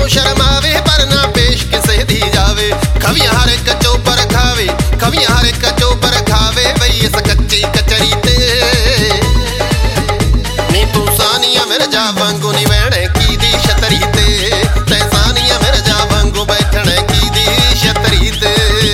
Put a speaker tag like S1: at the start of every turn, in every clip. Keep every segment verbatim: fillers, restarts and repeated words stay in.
S1: शर्मावे पर ना पेश किसे दी जावे। खवियां हर एक चोपर खावे, खवियां हर एक चोपर खावे बई इस कच्ची कचरी ते। नी तू सानिया मिर्जा वांगू नी बहने की दी छतरी ते, तै सानिया मिर्जा वांगू बैठने की दी छतरी ते।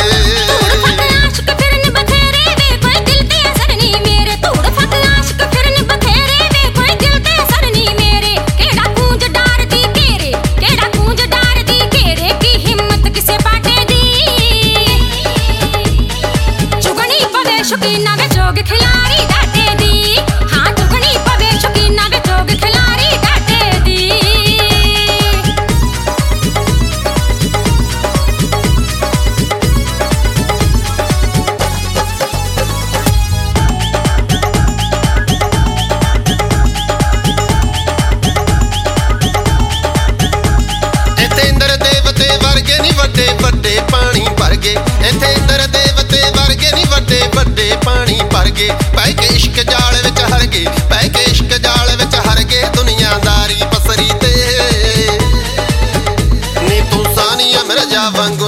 S2: शौकीना वे जोग खिलाड़ी डाटे दी, हाँ चुगनी पवे शौकीना वे जोग खिलाड़ी डाटे दी।
S1: इत्थे इंद्र देवते वर्गे नी वड्डे वड्डे पानी भर गए, इत्थे इंद्र देवते वर्गे नी वड्डे वड्डे पानी भर गए। पै के इश्क जाल विच हर गए, पै के इश्क जाल विच हर गए दुनियादारी पसरी ते। नी तू सानिया मिर्जा वांगू